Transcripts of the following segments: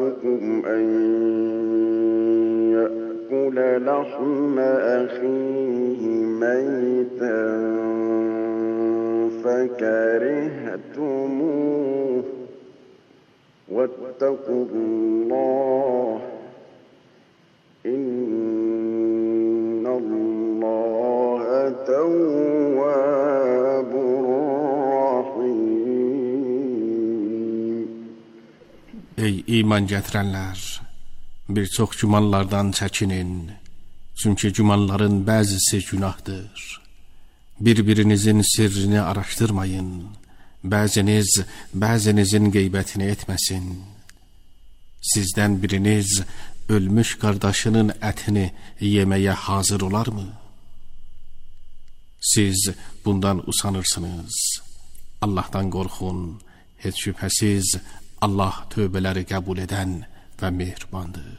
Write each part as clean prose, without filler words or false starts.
أحدكم أن يأكل لحم أخيه ميتا فكرهتموه واتقوا الله إن الله تواب رحيم. Ey iman gətirənlər, bir çox gümanlardan çəkinin, çünki gümanların bəzisi günahdır. Bir-birinizin sirrini araşdırmayın, bəzinizin qeybətini etməsin. Sizdən biriniz ölmüş qardaşının ətini yeməyə hazır olarmı? Siz bundan usanırsınız. Allahdan qorxun, heç şübhəsiz Allah tövbələri qəbul edən və mehribandır.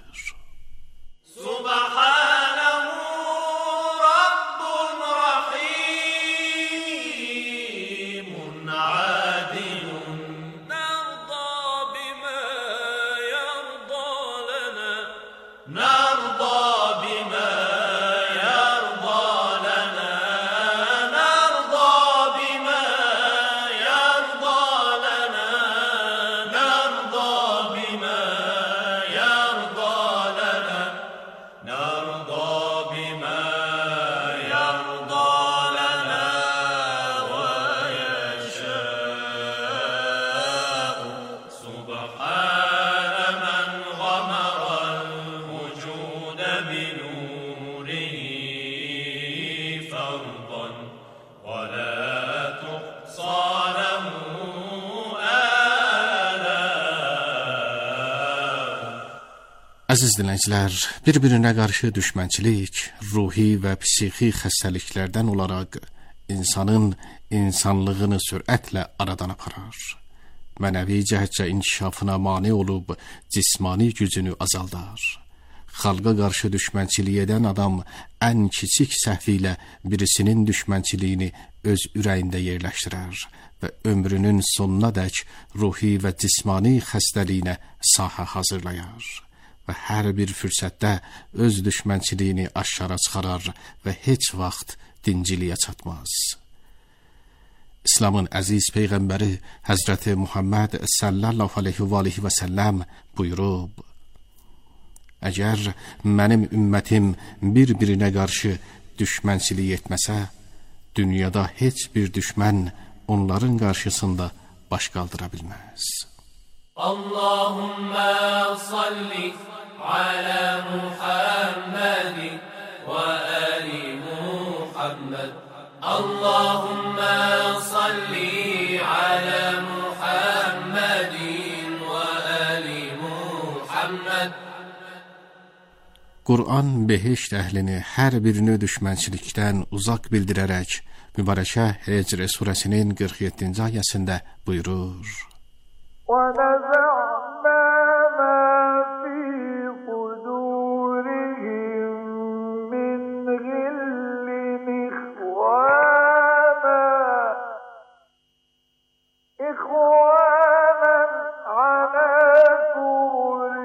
Əziz dinləyicilər, bir-birinə qarşı düşmənçilik, ruhi və psixi xəstəliklərdən olaraq insanın insanlığını sürətlə aradan aparar. Mənəvi cəhətcə inkişafına mane olub, cismani gücünü azaldar. Xalqa qarşı düşmənçilik edən adam ən kiçik səhvi ilə birisinin düşmənçiliyini öz ürəyində yerləşdirər və ömrünün sonuna dək ruhi və cismani xəstəliyinə sahə hazırlayar. Və hər bir fürsətdə öz düşmənçiliyini aşkara çıxarar və heç vaxt dinciliyə çatmaz. İslamın əziz Peyğəmbəri Həzrəti Muhammed sallallahu aleyhi və səlləm buyurub: Əgər mənim ümmətim bir-birinə qarşı düşmənçilik etməsə, dünyada heç bir düşmən onların qarşısında baş qaldıra bilməz. Allahümme salli ala Muhammed ve ali Muhammed. Allahümme salli ala Muhammed ve ali Muhammed. Qur'an behişt əhlini hər birini düşmənçilikdən uzaq bildirərək mübarəkə Hicr surəsinin 47-ci ayəsində buyurur: وَنَزَعْنَا مَا فِي صُدُورِهِم مِّنْ غِلٍّ إِخْوَانًا عَلَى سُرُرٍ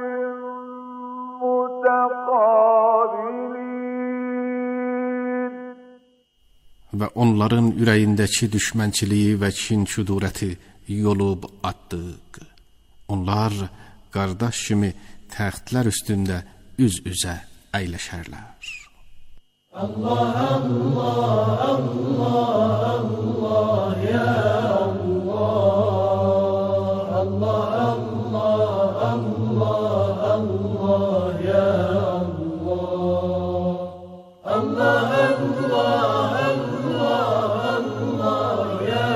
مُتَقَابِلِينَ. Və onların ürəyindəki düşmənçiliyi və kin-küdurəti yolub atdıq. Onlar qardaş kimi təxtlər üstündə üz-üzə əyləşərlər. Allah, Allah, Allah, Allah, ya Allah. Allah, Allah, Allah, Allah, ya Allah. Allah, Allah, Allah, ya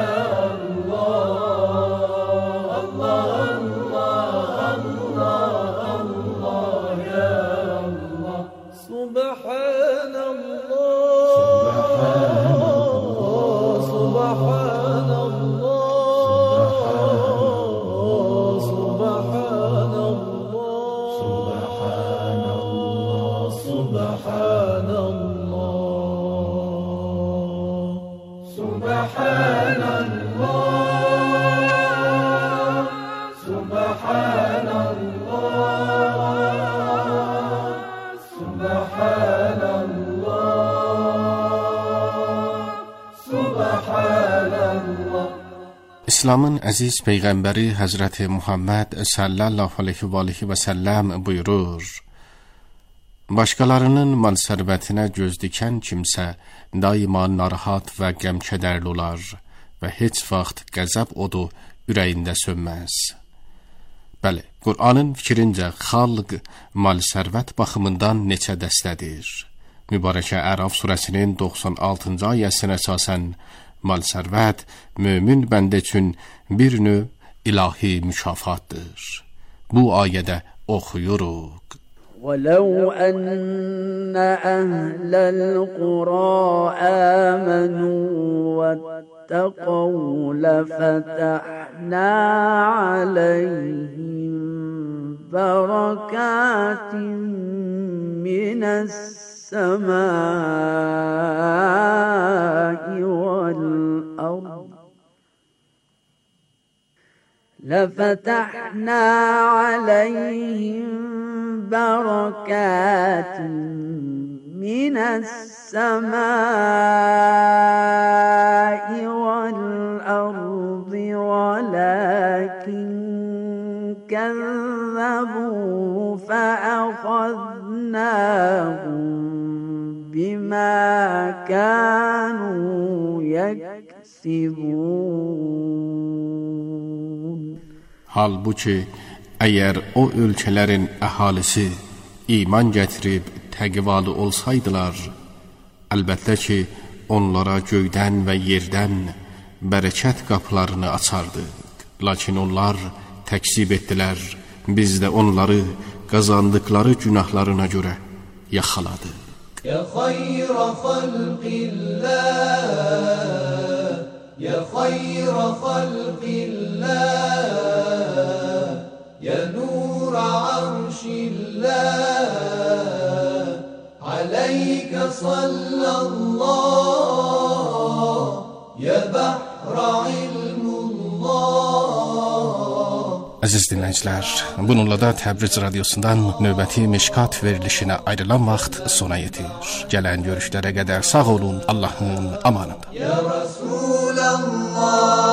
Subhanallah, Subhanallah. İslamın əziz peyğəmbəri Həzrəti Muhammed sallallahu aleyhi və aleyhi və səlləm buyurur: başqalarının mal sərvətinə göz dikən kimsə daima narahat və qəmkədərli olar və heç vaxt qəzəb odu ürəyində sönməz. Bəli, Qur'anın fikrincə xalq mal sərvət baxımından neçə dəstədir. Mübarəkə Əraf surəsinin 96-cı ayəsinə əsasən mal sərvət mömin bəndə üçün bir növ ilahi mükafatdır. Bu ayədə oxuyuruq: وَلَوْ أَنَّ أَهْلَ الْقُرَىٰ آمَنُوا وَاتَّقَوْا لَفَتَحْنَا عَلَيْهِمْ بَرَكَاتٍ مِّنَ السَّمَاءِ وَالْأَرْضِ لَفَتَحْنَا عَلَيْهِمْ بَرَكَاتٍ مِّنَ السَّمَاءِ وَالْأَرْضِ وَلَكِنْ كَذَّبُوا فَأَخَذْنَاهُمْ بِمَا كَانُوا يَكْسِبُونَ. Halbuki əgər o ölkələrin əhalisi iman gətirib təqvalı olsaydılar, əlbəttə ki, onlara göydən və yerdən bərəkət qapılarını açardıq. Lakin onlar təksib etdilər, biz də onları qazandıkları günahlarına görə yaxaladıq. Ya xayra xalqillah, ya xayra xalqillah, ya nur arşillah, aleyke sallallah, ya bahra ilmullah. Əziz dinləyicilər, bununla da Təbriz Radiosundan növbəti Mişkat verilişinə ayrılan vaxt sona yetir. Gələn görüşlərə qədər sağ olun, Allahın amanında. Ya Resulallah,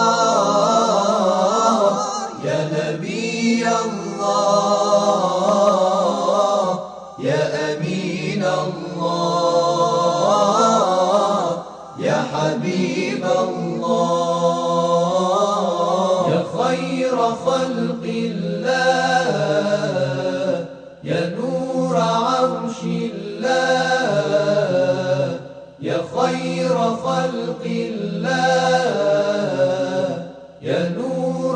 ya Nebiyallah, ya Eminallah, ya Habiballah, ya khayra khalqillah, ya nur arşillah, ya khayra khalqillah, ya nur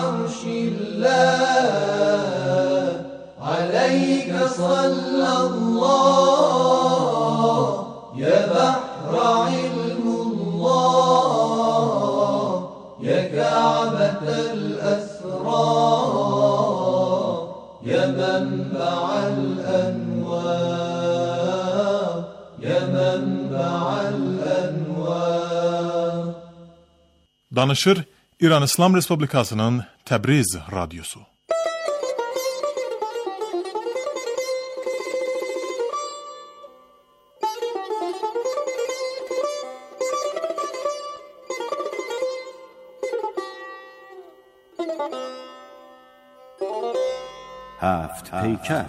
arşillah, aleyke sallallah, ya bahra ilmullah, ya ka'betel esrar, ya menba'al envar, ya menba'al envar. Danışır İran İslam Respublikasının Təbriz Radyosu. هفت پیکر.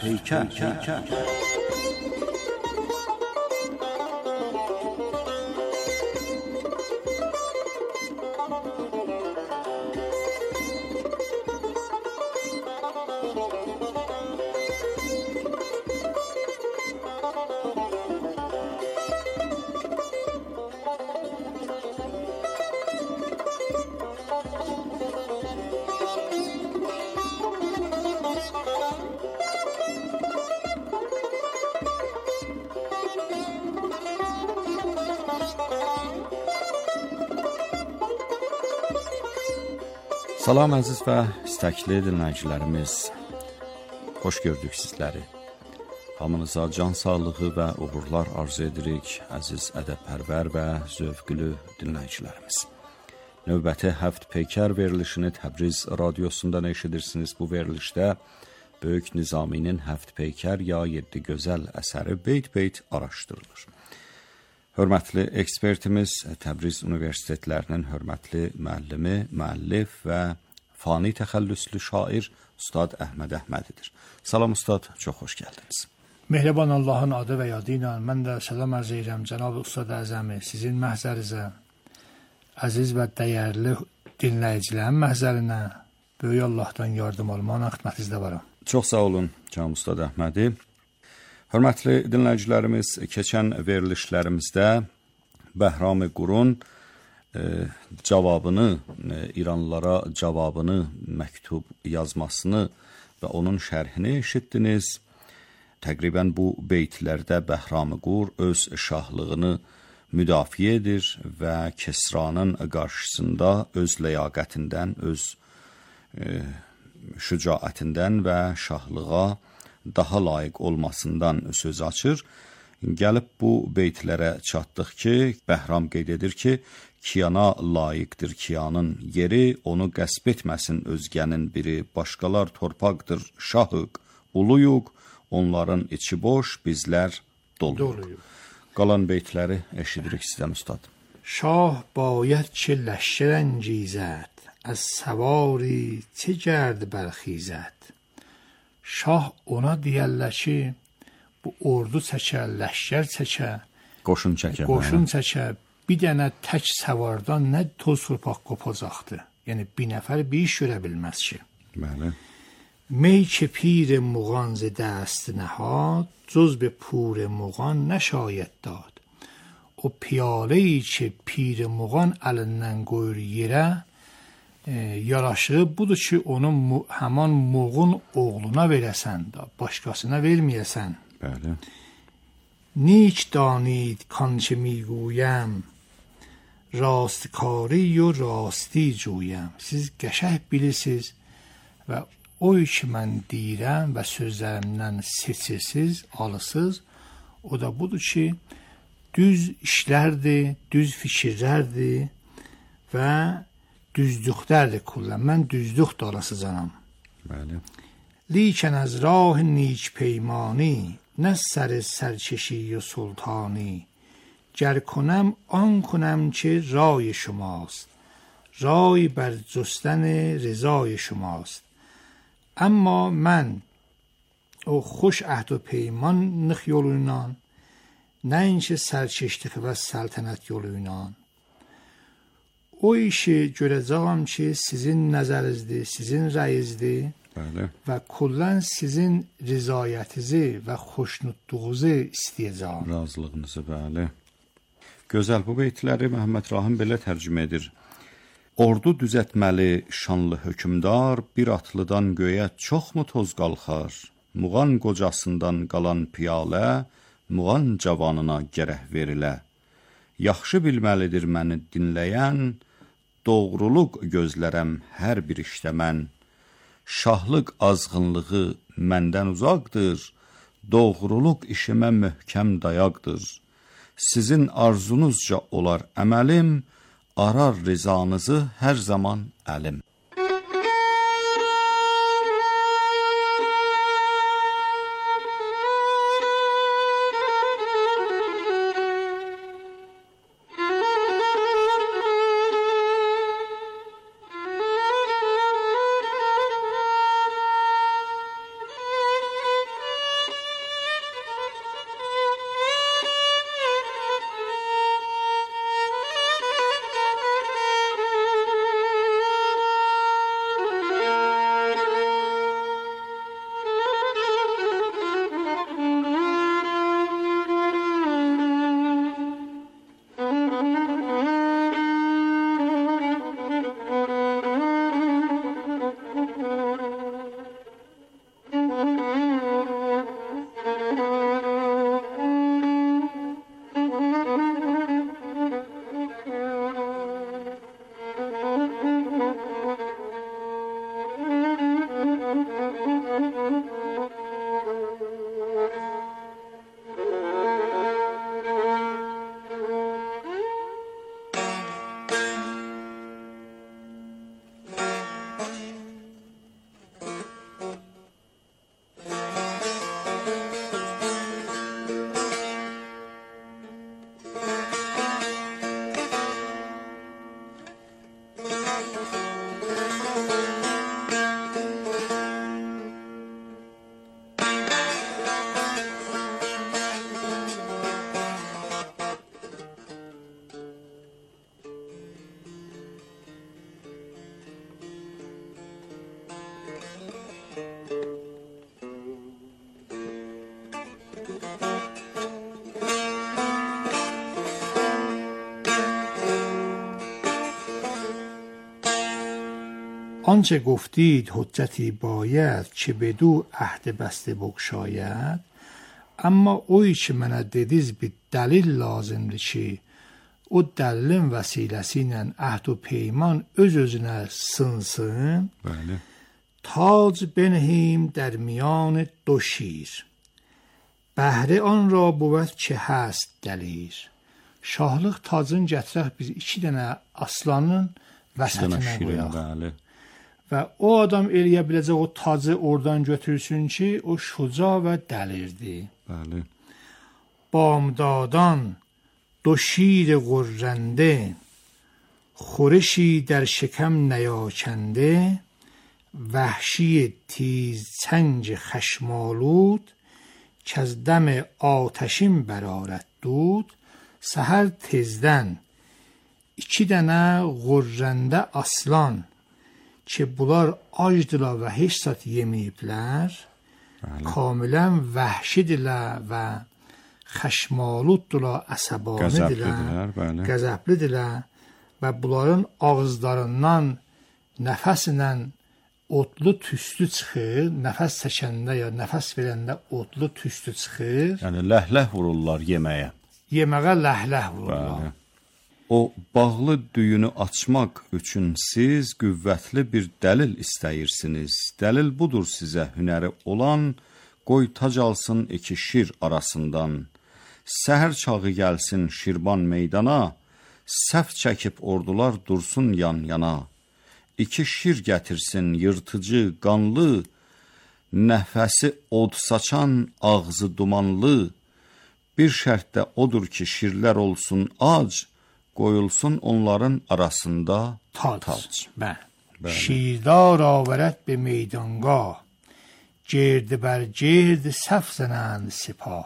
Salam əziz və istəkli dinləyicilərimiz, xoş gördük sizləri. Hamınıza can sağlığı və uğurlar arzu edirik, əziz ədəbpərvər və zövqlü dinləyicilərimiz. Növbəti həft peykər verilişini Təbriz Radyosundan eşidirsiniz. Bu verilişdə Böyük Nizaminin Həft peykər ya 7 gözəl əsəri beyt-beyt araşdırılır. Hörmətli ekspertimiz Təbriz Universitetlərinin hörmətli müəllimi, müəllif və fani təxəllüslü şair Ustad Əhməd Əhmədidir. Salam Ustad, çox xoş gəldiniz. Mehriban Allahın adı və yadı ilə mən də salam arz edirəm Cənab Ustad Əzəmi, sizin məhzərinizə, əziz və dəyərli dinləyicilərin məhzərinə böyük Allahdan yardım almaqla xidmətinizdə varam. Çox sağ olun Cənab Ustad Əhmədi. Hörmətli dinləyicilərimiz, keçən verilişlərimizdə Bəhram-ı Qurun cavabını, İranlılara cavabını, məktub yazmasını və onun şərhini eşitdiniz. Təqribən bu beytlərdə Bəhram-ı Qur öz şahlığını müdafiə edir və Kesranın qarşısında öz ləyaqətindən, öz şücaətindən və şahlığa daha layiq olmasından söz açır. Gəlib bu beytlərə çatdıq ki, Bəhram qeyd edir ki, kiyana layiqdir kiyanın yeri, onu qəsb etməsin özgənin biri, başqalar torpaqdır şahıq, uluyuq, onların içi boş, bizlər doluyuq. Qalan beytləri eşidirik sizdən Ustad. Şah باید چه لشکر انگیزد از سواری چه گرد برخیزد. Şah ona deyərlər ki, bu ordu çəkə, ləşkər çəkə, qoşun çəkə, bir dənə tək səvardan nə toz torpaq qopacaqdır. Yəni bir nəfər bir iş görə bilməz ki. Bəli. می که پیر مغان ز دست نهاد جز به پور مغان نشاید داد. O piyaləyi ki, pir muğan əlindən qoyur yerə, yaraşığı budur ki, onun həman muğun oğluna verəsən da, başqasına verməyəsən. Bəli. نیک دانید کانچه میگویم راستکاری و راستی جویم. Siz qəşəng bilirsiniz və o ki mən deyirəm və sözlərimdən seçirsiniz, alısınız. O da budur ki, düz işlərdir, düz fikirlərdir və düzlüklərdir kullan. Mən düzlük dalasıcanam. Bəli. لیکن از راه نیک پیمانی نه سر سرکشی و سلطانی. گر کنم آن کنم که رای شماست، رای بر جستن رضای شماست. اما من o خوش عهد و پیمان nıq yolu ilə, nəinki sərkeşlik və səltənət yolu ilə. O işi görəcəyəm ki, sizin nəzərinizdir, sizin rəyinizdir. Bəli. Və kullan sizin rizayətinizi və xoşnutluğunuzu istəyəcəm. Razılığınızı, bəli. Gözəl, bu beytləri Məhəmməd Rahim belə tərcümə edir. Ordu düzətməli şanlı hökümdar, bir atlıdan göyə çoxmu toz qalxar? Muğan qocasından qalan piyalə, muğan cavanına gərək verilə. Yaxşı bilməlidir məni dinləyən, doğruluq gözlərəm hər bir işdə mən. Şahlıq azğınlığı məndən uzaqdır, doğruluq işimə möhkəm dayaqdır. Sizin arzunuzca olar əməlim, arar rizanızı hər zaman əlim. آنچه گفتید حجتی باید که بدو عهد بسته بگشاید. Amma o ki mənə dediz bir dəlil lazımdır ki, o dəlilin vəsiləsi ilə əhd və peyman öz-özünə sınsın. Bəli. Tac benhim در میان دو شیر بهره آن را بود که هست دلیر. Şahlıq tacını gətirək biz 2 dənə aslanın vəsətinə qoyaq. Bəli. Və o adam eləyə biləcək o tacı oradan götürsün ki, o şuca və dəlirdir. Bəli. بامدادان دو شیر غرنده خورشی در شکم نیاکنده وحشی تیز چنج خشمالود که از دم آتشین برآرد دود. سحر tezdən 2 dənə غرنده aslan ki bunlar acdılar və heç zat yeməyiblər. Kamilən vəhşidirlər və xəşmaluddular, əsəbanidirlər, qəzəblidirlər və bunların ağızlarından nəfəslə otlu tüstü çıxır, nəfəs çəkəndə ya nəfəs verəndə otlu tüstü çıxır. Yəni ləhləh vururlar yeməyə. Yeməyə ləhləh vururlar. O bağlı düyünü açmaq üçün siz qüvvətli bir dəlil istəyirsiniz. Dəlil budur sizə hünəri olan, qoy tac alsın 2 şir arasından. Səhər çağı gəlsin Şirban meydana, səf çəkib ordular dursun yan-yana. 2 şir gətirsin yırtıcı, qanlı, nəfəsi od saçan, ağzı dumanlı. Bir şərt də odur ki, şirlər olsun ac, qoyulsun onların arasında tac. شیردار آورد به میدانگاه گرد بر گرد صف زنند سپاه.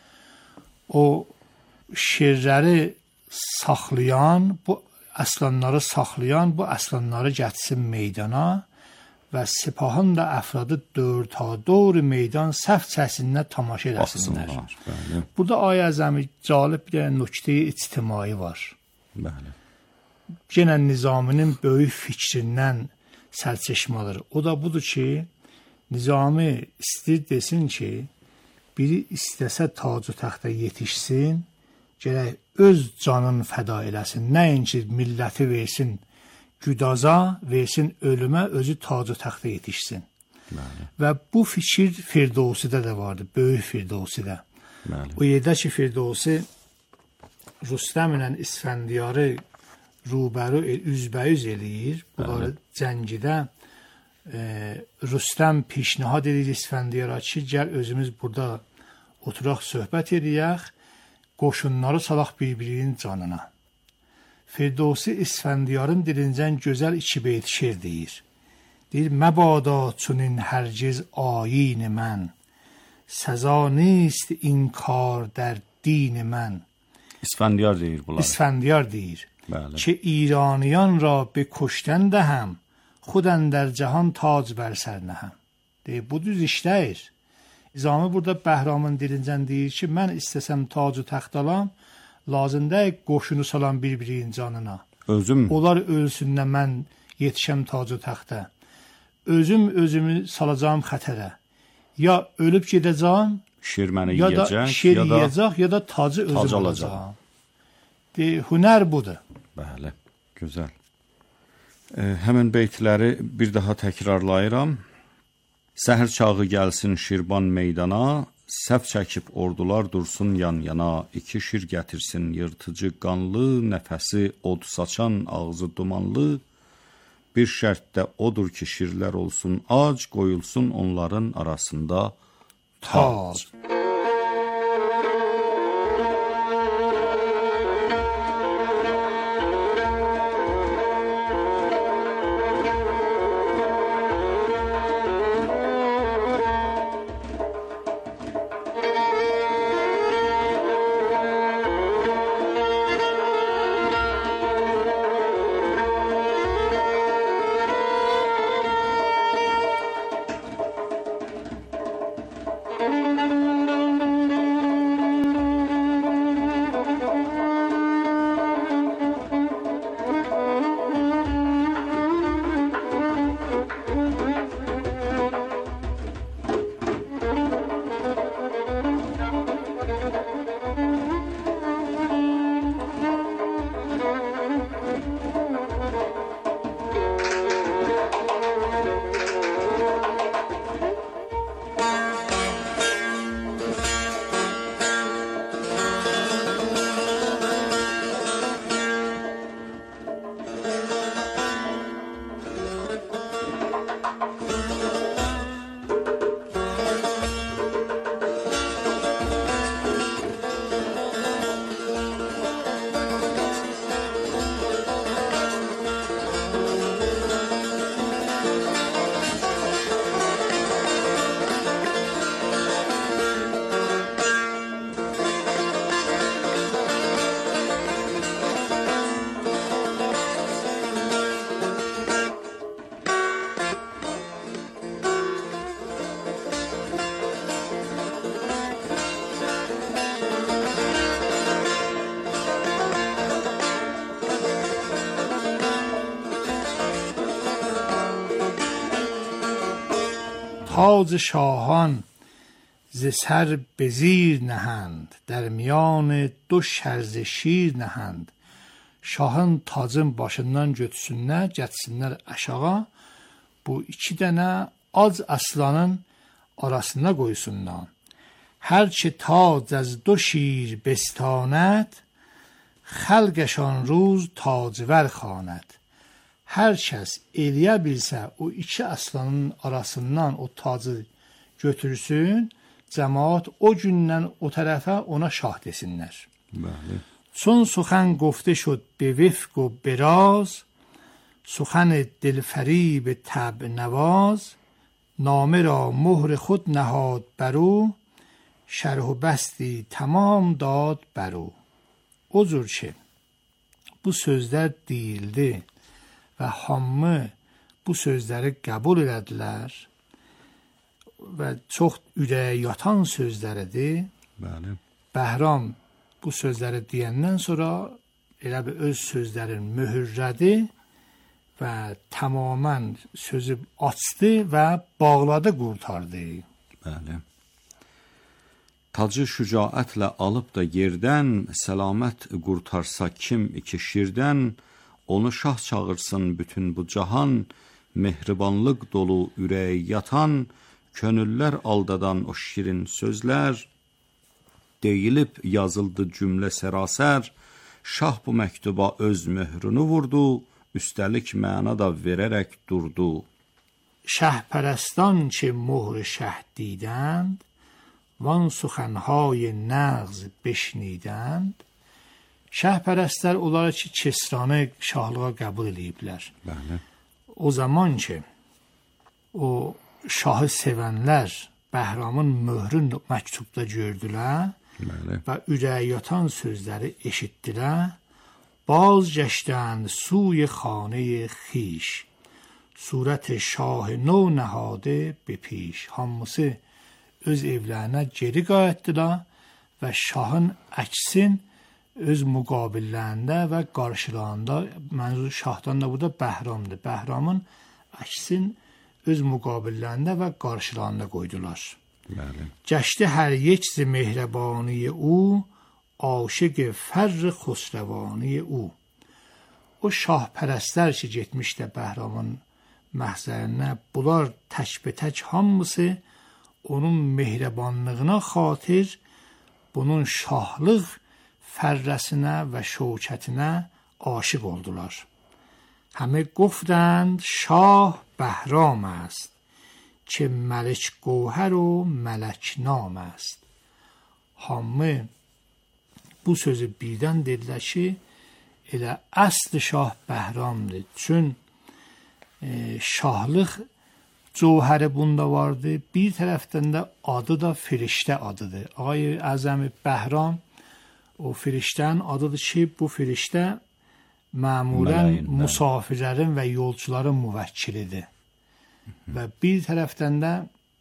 O şirləri saxlayan, bu aslanları saxlayan, bu aslanları gətirsin meydana və sipahın da əfradı ta doğru meydan səhv çəsinə tamaşa eləsinlər. Burada ayə əzəmi cəlib bir nöqtə-i ictimai var. Bəli. Yenə Nizaminin böyük fikrindən sərçəşmə alır. O da budur ki, Nizami istəyir desin ki, biri istəsə tac-ı taxta yetişsin, gərək öz canını fəda eləsin. Nəinki milləti versin güdaza, versin ölümə, özü tac-ı taxta yetişsin. Bəli. Və bu fikir Firdovsidə də vardı, böyük Firdovsidə. Bəli. O yerdə ki, Firdovsi Rüstəm ilə İsfəndiyarı rubəru üzbəyüz eləyir. Bunları cəngidə Rüstəm pişnihad edir İsfəndiyara ki, gəl özümüz burada oturaq söhbət edək, qoşunları salaq bir-birinin canına. Firdovsi İsfəndiyarın dilincən gözəl 2 beyt şeir deyir. Deyir, məbada çunin hərgiz ayin mən, səza nist inkar در din mən. İsfəndiyar deyir bunlar. İsfəndiyar deyir. Bəli. که ایرانیان را به کشتن دهم خودن در جهان تاج بر سر نهم. Bu düz işləyir. Nizami burada Bəhramın dilincən deyir ki, mən istəsəm tacı taxt alam, lazımdır qoşunu salam bir-birinin canına. Özüm. Onlar ölsünlər, mən yetişəm tacı taxta. Özümü salacağım xətərə. Ya ölüb gedəcəm, şir məni ya da yiyəcək, şir yiyəcək, ya da tacı özüm alacağım. Hünər budur. Bəli, gözəl. Həmin beytləri bir daha təkrarlayıram. Səhər çağı gəlsin Şirban meydana, səf çəkib ordular dursun yan-yana. 2 şir gətirsin yırtıcı, qanlı, nəfəsi od saçan, ağzı dumanlı. Bir şərt də odur ki, şirlər olsun ac, qoyulsun onların arasında tac. تاج شاهان ز سر به زیر نهند در میان دو şerz şir nəhənd. Şahın tacın başından götürsünlər, gətirsinlər aşağı. Bu iki dənə ac aslanın arasına qoysunlar. Hər ki tac az دو şir بستاند xəlqəşan روز tacvər xaند. Hər kəs eləyə bilsə o iki aslanın arasından o tacı götürsün, cəmaat o gündən o tərəfə ona şah desinlər. بله. چون سخن گفته شد به وفق و براز، سخن دلفریب طبع نواز، نامه را مهر خود نهاد برو، şərh و bəsti tamam dad برو. O cür ki, bu sözlər deyildi və hamı bu sözləri qəbul elədilər və çox ürəyə yatan sözləridir. بله. Bəhram bu sözləri deyəndən sonra elə bir öz sözlərini möhürlədi və tamamən sözü açdı və bağladı, qurtardı. Bəli. Tacı şücaətlə alıb da yerdən, səlamət qurtarsa kim iki şirdən, onu şah çağırsın bütün bu cahan, mehribanlıq dolu ürəyə yatan, könüllər aldadan o şirin sözlər, deyilib yazıldı cümlə sərasər, şah bu məktuba öz möhrünü vurdu, üstəlik məna da verərək durdu. شهپرستان که مهر شه دیدند وان سخنهای نغز بشنیدند. شهپرستlər onlara ki Kesranı şahlığa qəbul ediblər. Bəli. O zaman ki o şahı sevənlər Bəhramın möhrün məktubda gördülər. Bəli. Və ürəyə yatan sözləri eşitdilər. باز گشتند سوی خانه خیش صورت شاه نو نهاده به پیش. Hamısı öz evlərinə geri qayıtdılar və şahın əksin öz müqabillərində və qarşılarında, mənzur şahdan da burada Bəhramdır. Bəhramın əksin öz müqabillərində və qarşılarında qoydular. Bəli. گشته هر یک ز مهربانی او عاشق فر خسروانی او. O şahpərəstlər ki getmişdə Bəhramın məhzərinə, bunlar tək-bətək hamısı onun mehribanlığına xatir bunun şahlıq fərrəsinə və şövkətinə aşiq oldular. همه گفتند شاه بهرام است که ملک گوهر و ملک نام است. hamı bu sözü birdən dedilər ki, elə əsl şah Bəhramdır. Çün şahlıq cövhəri bunda vardı. Bir tərəfdən də adı da firiştə adıdır. Ağay Əzəmi Bəhram o firiştənin adıdır ki, bu firiştə məmulən musafirlərin və yolcuların müvəkkilidir. Və bir tərəfdən də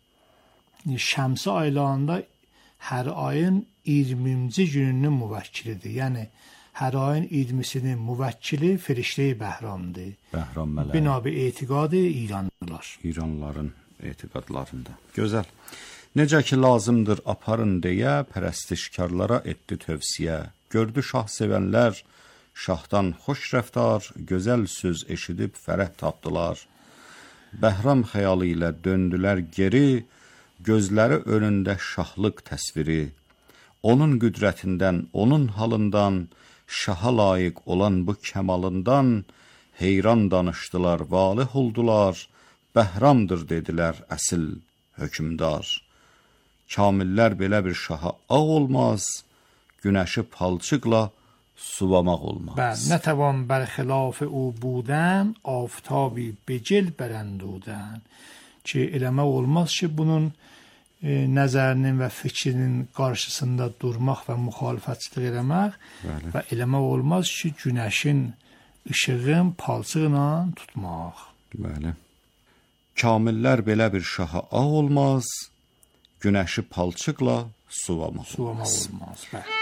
şəmsi aylarında hər ayın 20-ci gününün müvəkkilidir. Yəni hər ayın 20-sinin müvəkkili firiştə-i Bəhramdır. Bəhram mələyi. Binabi etiqadı İranlılar. İranlıların etiqadlarında. Gözəl. Necə ki lazımdır aparın deyə pərəstişkarlara etdi tövsiyə. Gördü şah sevənlər şahdan xoş rəftar, gözəl söz eşidib fərəh tapdılar. Bəhram xəyalı ilə döndülər geri, gözləri önündə şahlıq təsviri. Onun qüdrətindən, onun halından, şaha layiq olan bu kəmalından heyran danışdılar, valih oldular. Bəhramdır dedilər əsil hökümdar. Kamillər belə bir şaha ağ olmaz, günəşi palçıqla suvamaq olmaz. نتوان برخلاف او بودن آفتابی به جل برندودن. Ki eləmək olmaz ki, bunun nəzərinin və fikrinin qarşısında durmaq və müxalifətçilik eləmək. Bəli. Və eləmək olmaz ki, günəşin işığın palçıqla tutmaq. Bəli. Kamillər belə bir şaha ağ olmaz, günəşi palçıqla suvamaq olmaz. Bəli.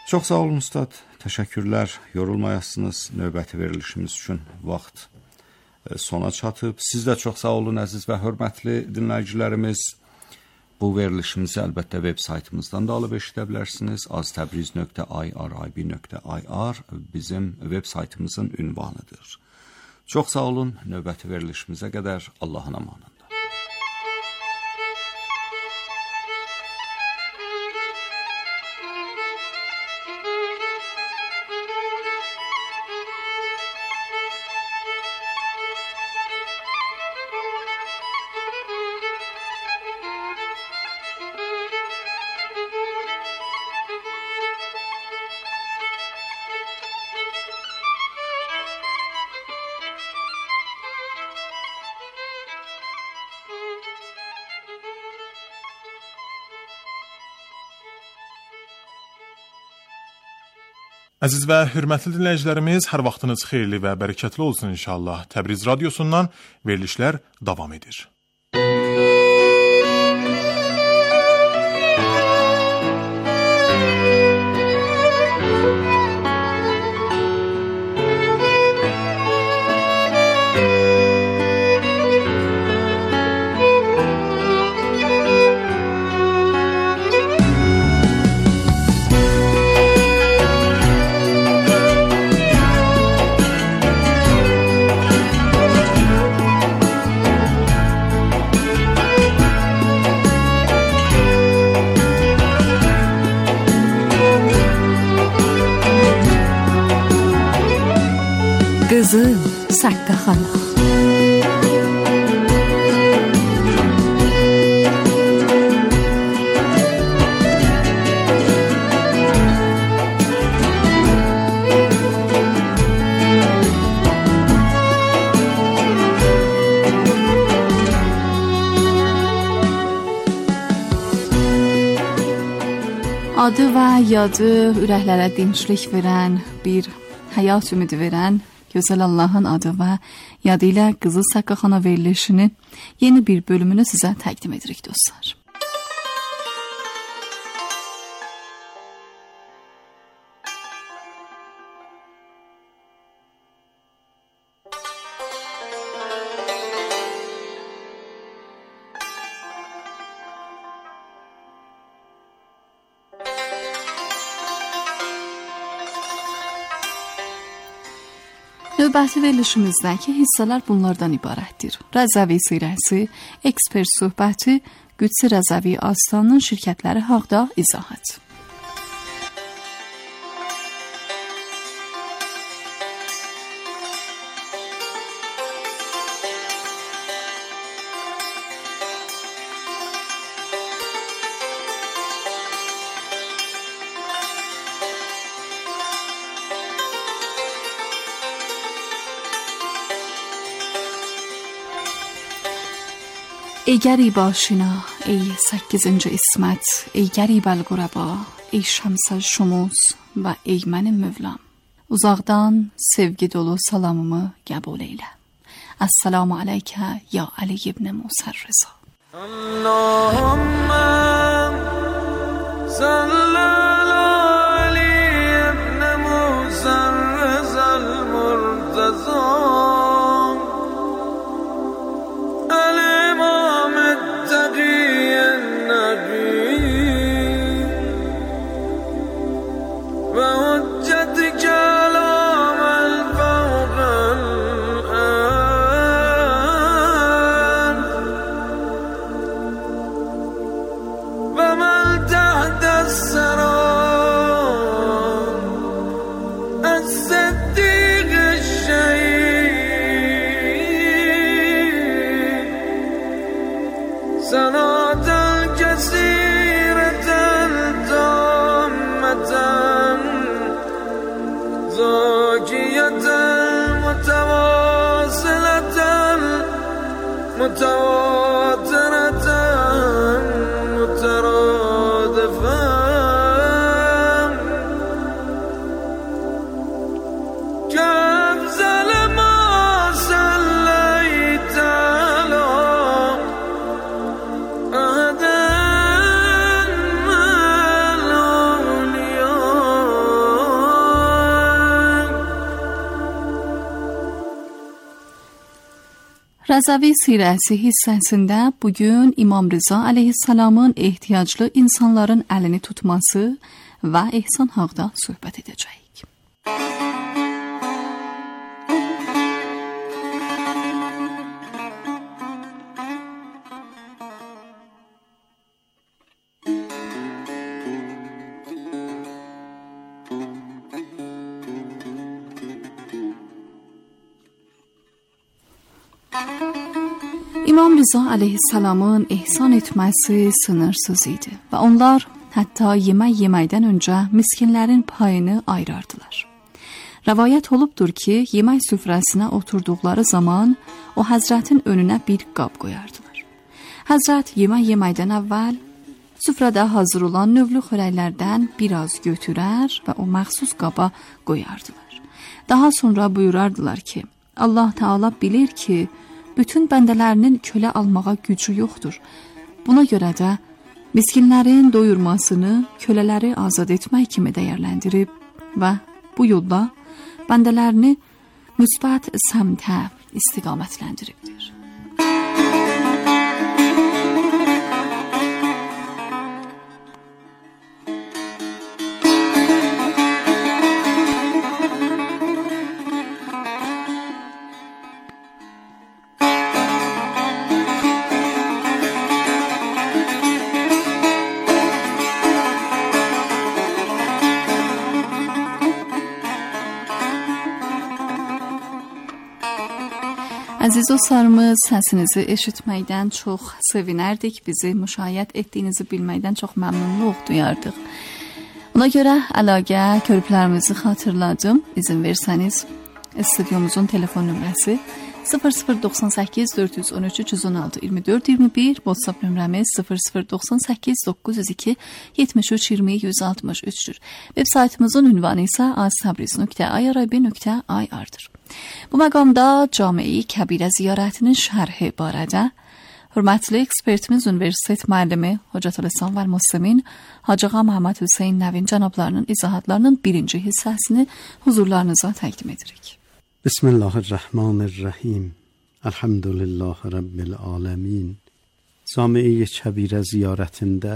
Çox sağ olun ustad. Təşəkkürlər. Yorulmayasınız. Növbəti verilişimiz üçün vaxt sona çatıb. Siz də çox sağ olun əziz və hörmətli dinləyicilərimiz. Bu verilişimizi əlbəttə veb saytımızdan da alıb eşidə bilərsiniz. aztabriz.irib.ir bizim veb saytımızın ünvanıdır. Çox sağ olun. Növbəti verilişimizə qədər Allahın amanında. Əziz və hörmətli dinləyicilərimiz, hər vaxtınız xeyirli və bərəkətli olsun inşallah. Təbriz radiosundan verilişlər davam edir. Qızıl Saqqaxana. Adı və yadı ürəklərə dinçlik verən, bir həyat ümidi verən Gözəl Allahın adı və yadı ilə Qızıl Saqqaxana verilişinin yeni bir bölümünü sizə təqdim edirik dostlar. Növbəti verilişimizdəki hissələr bunlardan ibarətdir. Rəzəvi sirəsi, ekspert söhbəti, Qüdsi Rəzəvi Astanının şirkətləri haqda izahat. ای گریب آشنا، ای 8. اسمت، ای گریب القربا، ey şəmsəl şumuz və ey mənim mövlam. Uzaqdan sevgi dolu salamımı qəbul eylə. Assalamu aleykə ya Ali ibn Musa Rıza. Allahümme salli ala Ali ibn Musa Rıza al-Murtaza. Bəzəvi sirəsi hissəsində bugün İmam Rıza əleyhissalamın ehtiyaclı insanların əlini tutması və ehsan haqda söhbət edəcəyik. İmam Rıza əleyhissalamın ehsan etməsi sınırsız idi və onlar hətta yemək yeməkdən öncə miskinlərin payını ayırardılar. Rəvayət olubdur ki, yemək süfrəsinə oturduqları zaman o həzrətin önünə bir qab qoyardılar. Həzrət yemək yeməkdən əvvəl süfrədə hazır olan növlü xörəklərdən biraz götürər və o məxsus qaba qoyardılar. Daha sonra buyurardılar ki, Allah Teala bilir ki, bütün bəndələrinin kölə almağa gücü yoxdur. Buna görə də miskinlərin doyurmasını kölələri azad etmək kimi dəyərləndirib və bu yolla bəndələrini müsbət səmtə istiqamətləndiribdir. Əziz dostlarımız, səsinizi eşitməkdən çox sevinərdik. Bizi müşahidə etdiyinizi bilməkdən çox məmnunluq duyardıq. Ona görə əlaqə körpülərimizi xatırladım. İzin versəniz, stüdyomuzun telefon nömrəsi 0098 413 316 24 21, WhatsApp nömrəmiz 0098 902 73 20 163'dür. Web saytımızın ünvanı isə aztabriz.irib.ir-dır. Bu məqamda Cami-i Kəbirə ziyarətinin şərhi barədə hörmətli ekspertimiz Universitet müəllimi Hocatülislam və Müslimin Hacı Ağa Məhəmməd Hüseyn Nəvin cənablarının izahatlarının birinci hissəsini huzurlarınıza təqdim edirik. Bismillahirrahmanirrahim. Elhamdülillahi Rabbil alemin. Cami-i Kəbirə ziyarətində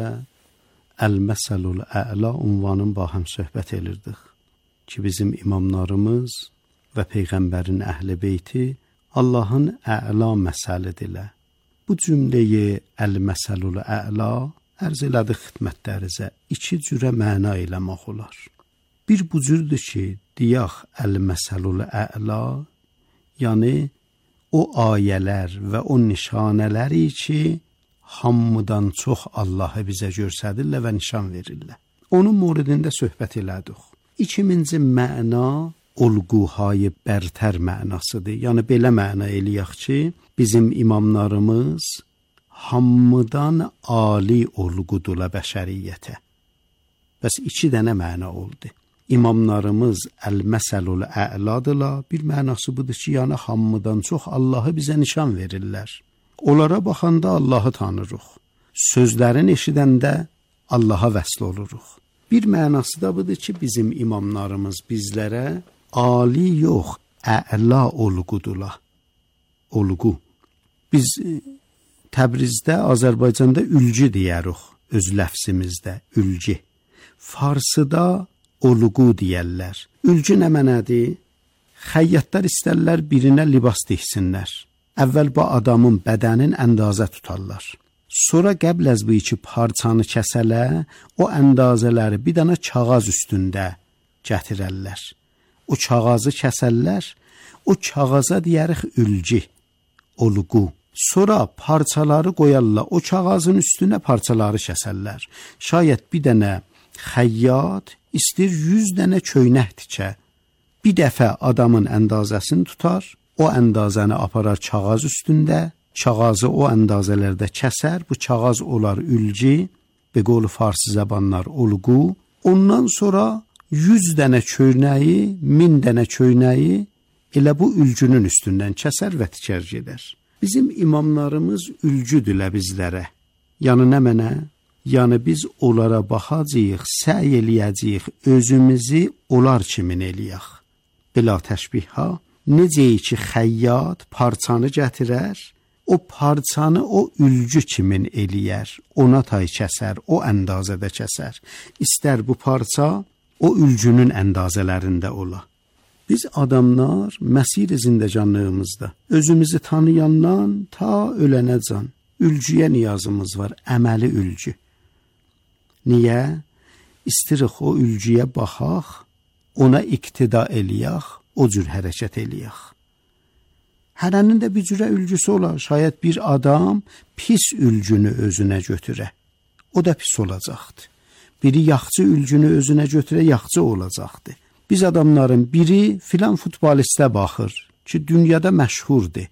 Əl-Məsəlul Ə'la unvanın bahəm söhbət edirdik ki, bizim imamlarımız və Peyğəmbərin əhl-i beyti Allahın ə'la məsəlidirlər. Bu cümləyi Əl-Məsəlul Ə'la ərz elədik xidmətlərinizə iki cürə məna eləmək olar. Bir bu cürdür ki, deyək Əl-Məsəlul Ə'la, yəni o ayələr və o nişanələri ki, hamıdan çox Allahı bizə göstərirlər və nişan verirlər. Onun moridində söhbət elədik. İkinci məna olğuhay bərtər mənasıdır. Yəni belə məna eləyək ki, bizim imamlarımız hamıdan ali olğudurlar bəşəriyyətə. Bəs iki dənə məna oldu. İmamlarımız Əl-Məsəlul Ə'ladırlar. Bir mənası budur ki, yəni hamıdan çox Allahı bizə nişan verirlər. Onlara baxanda Allahı tanırıq. Sözlərin eşidəndə Allaha vəsl oluruq. Bir mənası da budur ki, bizim imamlarımız bizlərə ali yox, ə'la olğudurlar. Olğu. Biz Təbrizdə, Azərbaycanda ülgü deyərik, öz ləfzimizdə, ülgü. Farsıda olğu deyərlər. Ülgü nə mənadır? Xəyyatlar istərlər birinə libas diksinlər. Əvvəl bu adamın bədənin əndazə tutarlar. Sonra qəbl az bu iki parçanı kəsələ, o əndazələri bir dənə kağız üstündə gətirərlər. O kağızı kəsərlər, o kağıza deyərik ülgü, olğu. Sonra parçaları qoyarlar, o kağızın üstünə parçaları kəsərlər. Şayət bir dənə xəyyat istir 100 dənə köynək tikə. Bir dəfə adamın əndazəsini tutar, o əndazəni aparar kağız üstündə, kağızı o əndazələrdə kəsər, bu kağız olar ülgü, be qolu farsı zəbanlar olğu. Ondan sonra 100 dənə köynəyi, 1000 dənə köynəyi elə bu ülgünün üstündən kəsər və tikər gedər. Bizim imamlarımız ülgüdürlər bizlərə. Yəni nə mənə? Yəni biz onlara baxacağıq, səy eləyəcəyik, özümüzü onlar kimin eləyək. Bila təşbihha, necə ki xəyyat parçanı gətirər, o parçanı o ülcü kimin eləyər, ona tay kəsər, o əndazədə kəsər. İstər bu parça o ülcünün əndazələrində ola. Biz adamlar məsir zindəcanlığımızda özümüzü tanıyandan ta ölənəcən ülcüyə niyazımız var, əməli ülcü. Niyə? İstirik o ülcüyə baxaq, ona iqtida eləyək, o cür hərəkət eləyək. Hərənin də bir cürə ülcüsü olar. Şayət bir adam pis ülcünü özünə götürə, o da pis olacaqdır. Biri yaxçı ülcünü özünə götürə, yaxçı olacaqdır. Biz adamların biri filan futbolistə baxır ki, dünyada məşhurdur.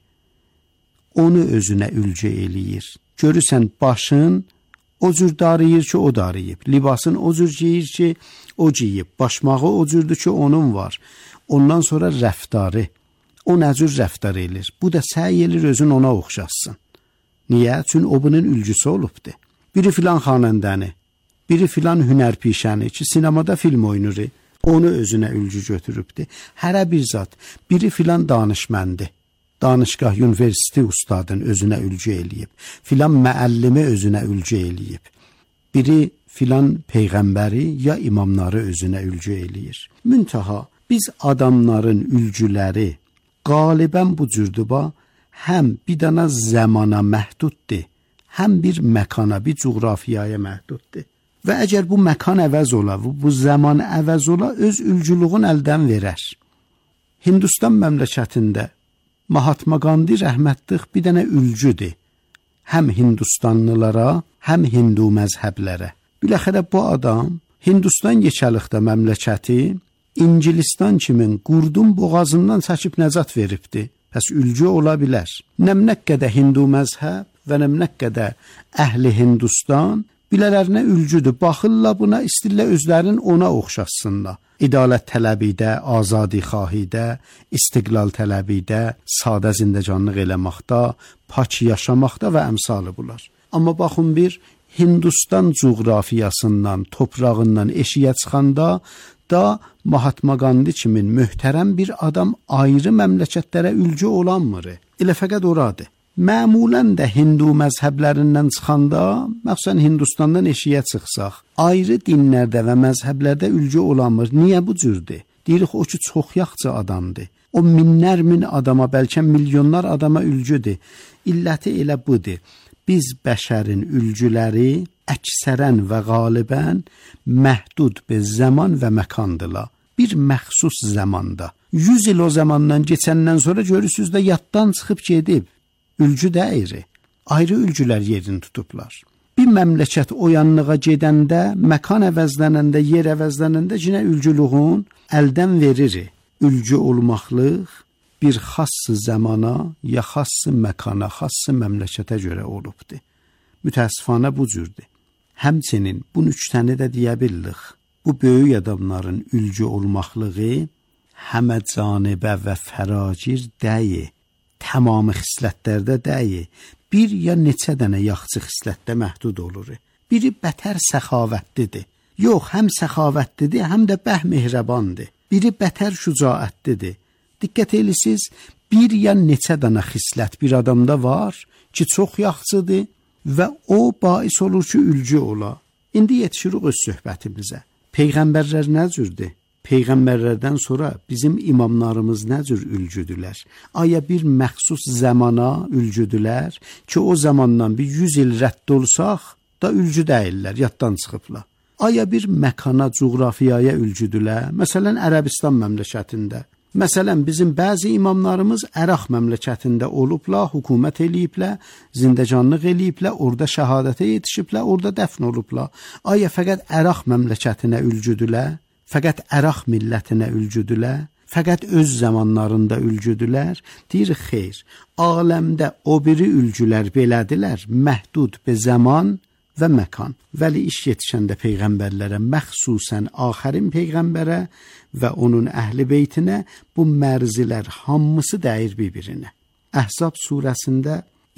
Onu özünə ülcü eləyir. Görürsən başın o cür darıyır ki, o darıyıb. Libasın o cür giyir ki, o giyib. Başmağı o cürdür ki, onun var. Ondan sonra rəftarı. O nə cür rəftar edir? Bu da səy edir özün ona oxşatsın. Niyə? Çünki o bunun ülcüsü olubdur. Biri filan xanəndəni, biri filan hünərpişəni ki, sinemada film oynayır, onu özünə ülcü götürübdür. Hərə bir zat, biri filan danışməndi. Danışgah, universitet ustadın özünə ülcü eləyib. Filan müəllimi özünə ülcü eləyib. Biri filan peyğəmbəri ya imamları özünə ülcü eləyir. Müntaha, biz adamların ülcüləri qalibən bu cürdüba həm bir dana zamana məhduddur, həm bir məkana, bir coğrafiyaya məhduddur. Və əgər bu məkan əvəz ola, bu zaman əvəz ola, öz ülcülüğün əldən verər. Hindistan məmləkətində Mahatma Gandhi rəhmətlik bir dənə ülcüdür. Həm Hindistanlılara, həm Hindu məzhəblərə. Biləxərə bu adam Hindistan yekəlikdə məmləkəti İngilistan kimin qurdun boğazından çəkib nəcat veribdi. Pəs ülcü ola bilər. Nəmnək qədər Hindu məzhəb və nəmnək qədər əhli Hindistan bilələrine ülcüdür. Baxırlar buna, istirlər özlərin ona oxşasınlar. İdalət tələbidə, azadi xahidə, istiqlal tələbidə, sadə zindəcanlıq eləməkdə, pak yaşamaqda və əmsalı bunlar. Amma baxın bir Hindistan coğrafiyasından, toprağından eşiyə çıxanda da Mahatma Gandhi kimin möhtərəm bir adam ayrı məmləkətlərə ülcü olanmır. Elə fəqət oradır. Məmulən də Hindu məzhəblərindən çıxanda, məxsusən Hindistandan eşiyə çıxsaq, ayrı dinlərdə və məzhəblərdə ülcü olanmır. Niyə bu cürdür? Deyirik o ki, çox yaxçı adamdır. O minlər min adama, bəlkə milyonlar adama ülcüdür. İlləti elə budur. Biz bəşərin ülcüləri əksərən və qalibən məhdud bir zaman və məkandılar. Bir məxsus zamanda. 100 il o zamandan keçəndən sonra görürsünüz də yaddan çıxıb gedib. Ülcü dəyiri. Ayrı ülcülər yerini tutublar. Bir məmləkət o yanlığa gedəndə, məkan əvəzlənəndə, yer əvəzlənəndə yenə ülcülüğün əldən verir. Ülcü olmaqlıq bir xassı zamana, ya xassı məkana, xassı məmləkətə görə olubdur. Mütəəssifanə bu cürdür. Həmçinin bu nüktəni də deyə bilirik. Bu böyük adamların ülcü olmaqlığı həmə canibə və fəracir dəyi, tamamı xislətlərdə dəyi, bir ya neçə dənə yaxçı xislətdə məhdud olur. Biri bətər səxavətlidir. Yox, həm səxavətlidir, həm də bəh mehribandır. Biri bətər şücaətlidir. Diqqət elisiz, bir ya neçə dənə xislət bir adamda var ki, çox yaxçıdır və o bais olur ki, ülcü ola. İndi yetişirik öz söhbətimizə. Peyğəmbərlər nə cürdür? Peyğəmbərlərdən sonra bizim imamlarımız nə cür ülcüdülər? Aya bir məxsus zamana ülcüdülər ki, o zamandan bir 100 il rədd olsaq da ülcü deyirlər, yaddan çıxıblar. Aya bir məkana, coğrafiyaya ülcüdülər? Məsələn, Ərəbistan məmləkətində. Məsələn, bizim bəzi imamlarımız Əraq məmləkətində olublar, hökumət eləyiblər, zindəcanlıq eləyiblər, orada şəhadətə yetişiblər, orada dəfn olublar. Aya fəqət Əraq məmləkətinə ülcüdülər? Fəqət Əraq millətinə ülcüdülər? Fəqət öz zamanlarında ülcüdülər? Deyir, xeyr, aləmdə o biri ülcülər belədilər, məhdud be zaman və məkan. Vəli iş yetişəndə peyğəmbərlərə, məxsusən axərin peyğəmbərə və onun əhli beytinə bu mərzilər hamısı dəyir bir-birinə. Əhzab surəsində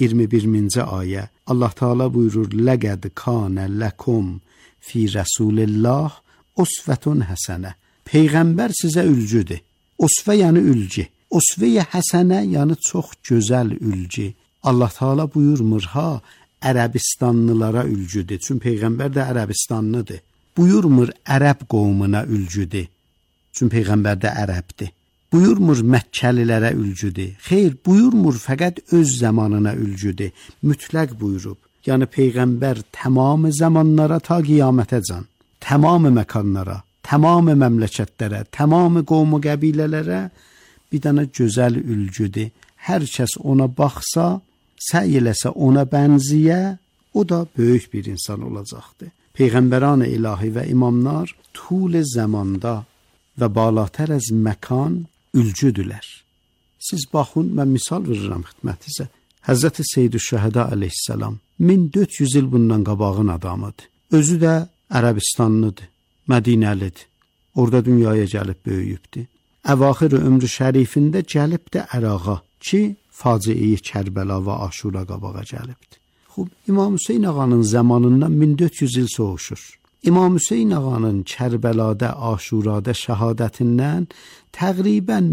21-ci ayə Allah Teala buyurur: "Ləqəd kanə ləkum fi Rasulillah usvetun həsənə." Peyğəmbər sizə ülcüdür. Usve yəni ülcü. Usve-i həsənə yəni çox gözəl ülcü. Allah Taala buyurmur ha Ərəbistanlılara ülgüdür. Çünki peyğəmbər də Ərəbistanlıdır. Buyurmur Ərəb qovmuna ülgüdür. Çünki peyğəmbər də ərəbdir. Buyurmur Məkkəlilərə ülgüdür. Xeyr, buyurmur fəqət öz zamanına ülgüdür. Mütləq buyurub. Yəni peyğəmbər tamam zamanlara ta qiyamətəcən, tamam məkanlara, tamam məmləkətlərə, tamam qovm və qəbilələrə bir dənə gözəl ülgüdür. Hər kəs ona baxsa, səy eləsə ona bənziyə, o da böyük bir insan olacaqdır. Peyğəmbərان ilahi və imamlar tul zamanda və balatər az məkan ülgüdülər. Siz baxın, mən misal verirəm xidmətinizə. Həzrət Seyyid-ü-Şəhədə əleyhissalam 1400 il bundan qabağın adamıdır. Özü də Ərəbistanlıdır, Mədinəlidir. Orada dünyaya gəlib böyüyübdür. Əvaxir ömrü şərifində gəlib də Əraqa ki, faciəyi Kərbəla və Aşura qabağa gəlibdir. Xub, İmam Hüseyin ağanın zamanından 1400 il soğuşur. İmam Hüseyin ağanın Kərbəlada, Aşurada şəhadətindən təqribən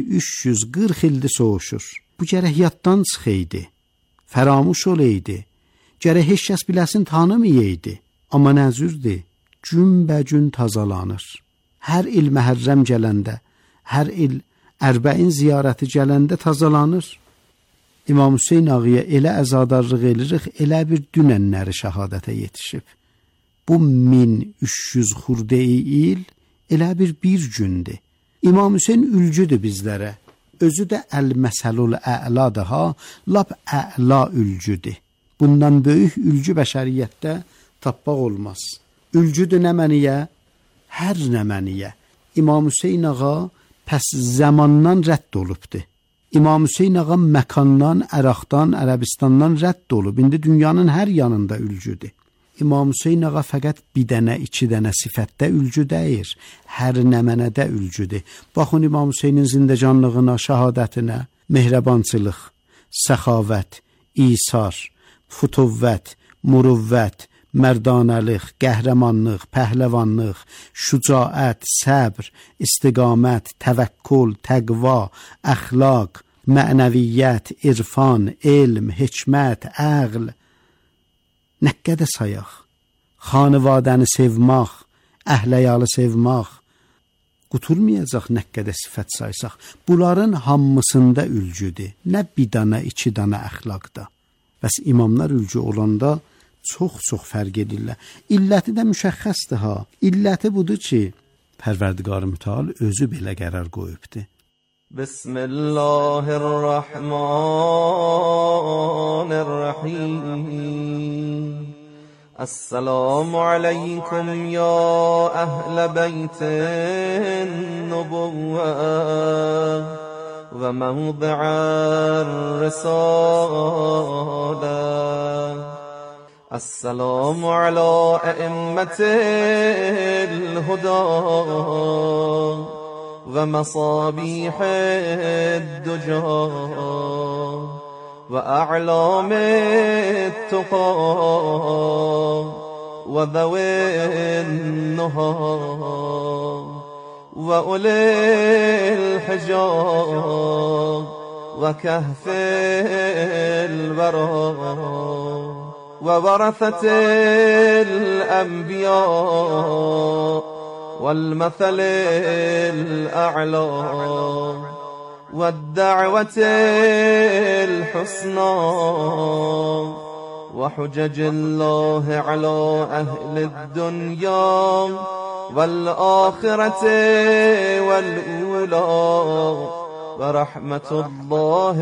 1340 ildir soğuşur. Bu gərək yaddan çıxıydı, fəramuş olaydı, gərək heç kəs biləsin tanımayaydı. Amma nəzürdür, günbəgün tazalanır. Hər il Məhərrəm gələndə, hər il Ərbəin ziyarəti gələndə tazalanır. İmam Hüseyin ağaya elə əzadarlıq edirik, elə bir dünənləri şəhadətə yetişib. Bu 1300 xurdeyi il elə bir gündür. İmam Hüseyin ülgüdür bizlərə. Özü də əl-məsəlul ə'ladır ha, lap ə'la ülgüdür. Bundan böyük ülgü bəşəriyyətdə tapmaq olmaz. Ülgüdür nə məniyə? Hər nə məniyə. İmam Hüseyin ağa pəs zamandan rədd olubdur. İmam Hüseyin ağa məkandan, Əraqdan, Ərəbistandan rədd olub. İndi dünyanın hər yanında ülgüdür. İmam Hüseyin ağa fəqət bir dənə, iki dənə sifətdə ülgü deyir. Hər nəmənədə ülgüdür. Baxın İmam Hüseynin zindəcanlığına, şəhadətinə, mehribançılıq, səxavət, isar, fütuvvət, muruvvət, mərdanəlik, qəhrəmanlıq, pəhləvanlıq, şücaət, səbr, istiqamət, təvəkkül, təqva, əxlaq, mənəviyyət, irfan, elm, hikmət, əql, nəqqədə sayaq, xanıvadəni sevmaq, əhləyalı sevmaq, quturmayacaq nəqqədə sifət saysaq. Bunların hamısında ülgüdür, nə bir dana, iki dana əxlaqda. Bəs imamlar ülgü olanda çox fərq edirlər. İlləti də müşəxxəsdir ha. İlləti budur ki, Pərverdigar mütəal özü belə qərar qoyubdur. Bismillahirrahmanirrahim. Assalamu aleykum ya əhl-i beytin nubuvvə və mevdi'ər risalə. Assalamu ala a'immatil huda ve masabihid duja ve a'lamit tuqa ve dhawin nuha ve ulil hijab ve kahfil wara وورثة الأنبياء والمثل الأعلى والدعوة الحسنى وحجج الله على أهل الدنيا والآخرة والأولى ورحمة الله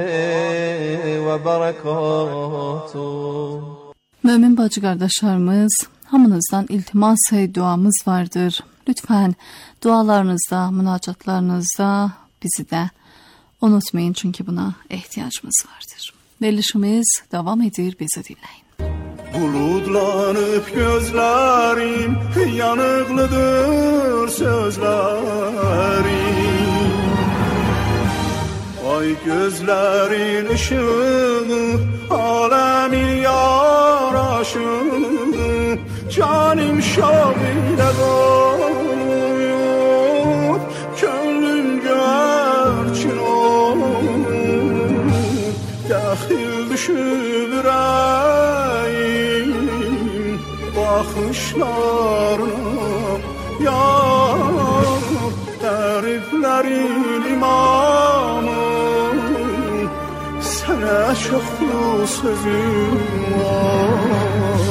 وبركاته. Mömin bacı qardaşlarımız, hamınızdan iltimas duamız vardır. Lütfen dualarınızda, münacatlarınızda bizi de unutmayın çünkü buna ihtiyacımız vardır. Verilişimiz devam edir, bizi dinleyin. Buludlanıp gözlerim, yanıqlıdır sözlerim. Ay gözlerin ışığı, alemin yaraşığı, canım şahidə doyur, könlüm gərçin olur, dəxildir düşüb ürəyim Baxışlarına yar Təriflərin imamı Sənə çoxlu sözüm var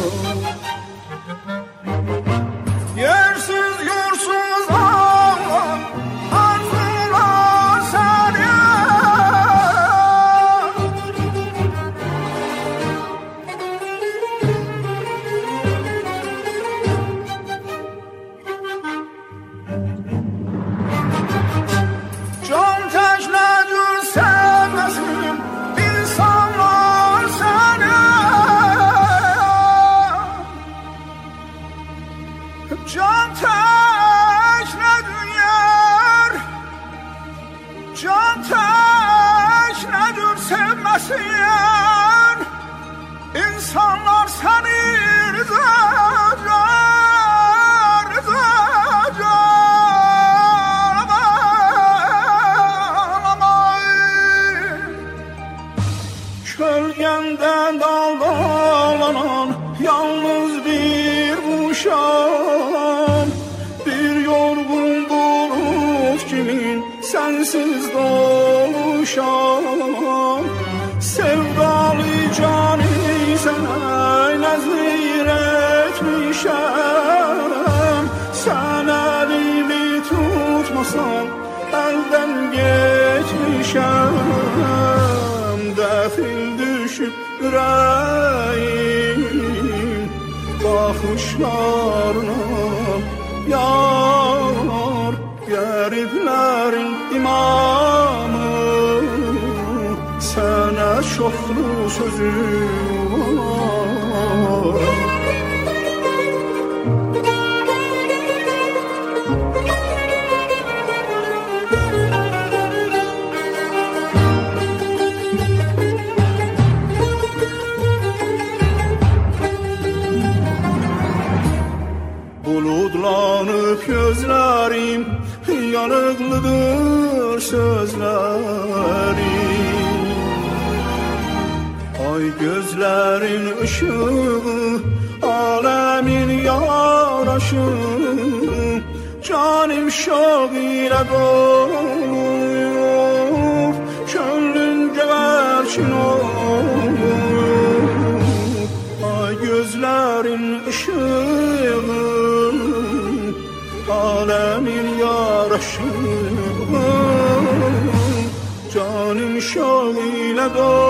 Yersiz yursuz ağlar arzular səni Can təcnədir sevməsin insanlar səni Can təcnədir yer Can təcnədir sevməsin İnsanlar səni Kölgəndə daldalanan yalnız bir uşam Bir yorğun bulut kimin sensiz doluşam Sevdalı canı sənə nəzir etmişəm Sən əlimi tutmasan əldən geçmişəm Dəfil düşüb ürəyim Baxışlarına yar Qəriblərin imamı Sənə çoxlu sözüm var Buludlanıb gözlərim Yanıqlıdır sözlərim Ay gözlərin ışığı Aləmin yaraşır Canım şoq ilə dolur Könlün gəvərkin olur Ay gözlərin ışığı Alemin yaraşır Canım şoq ilə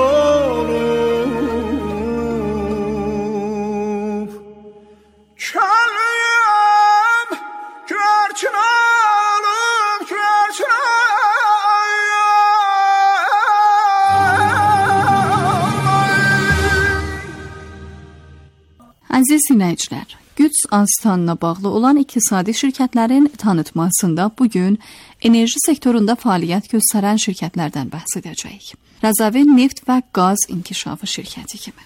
dolub Könlüm gərkin alıb gərkin Əziz dinləyicilər, Qüds Astanına bağlı olan iqtisadi şirkətlərin tanıtmasında bugün enerji sektorunda fəaliyyət göstərən şirkətlərdən bəhs edəcəyik. Rəzavi Neft və Qaz İnkişafı şirkəti kimi.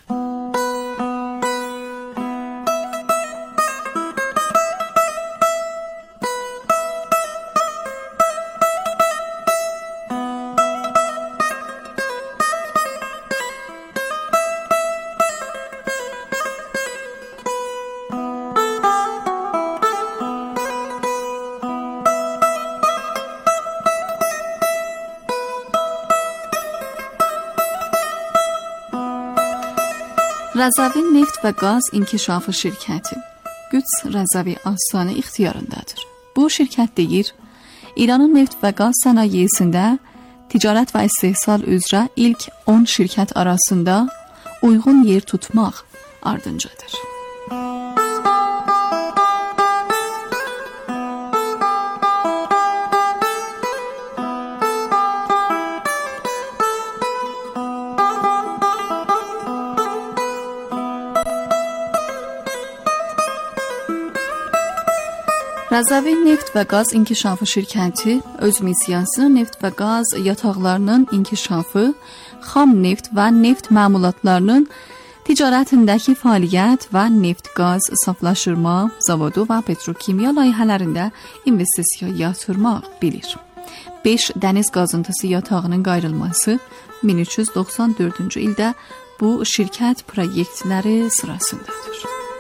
Rəzavi Neft və Qaz İnkişafı şirkəti Qüds Rəzavi Astanı ixtiyarındadır. Bu şirkət deyir, İranın neft və qaz sənayesində ticarət və istehsal üzrə ilk 10 şirkət arasında uyğun yer tutmaq ardıncadır. Rəzavi Neft və Qaz İnkişafı şirkəti öz missiyasını neft və qaz yataqlarının inkişafı, xam neft və neft məmulatlarının ticarətindəki fəaliyyət və neft-qaz saflaşdırma, zavodu və petrokimya layihələrində investisiya yatırmaq bilir. 5 dəniz qazıntısı yatağının qayrılması 1394-cü ildə bu şirkət proyektləri sırasındadır.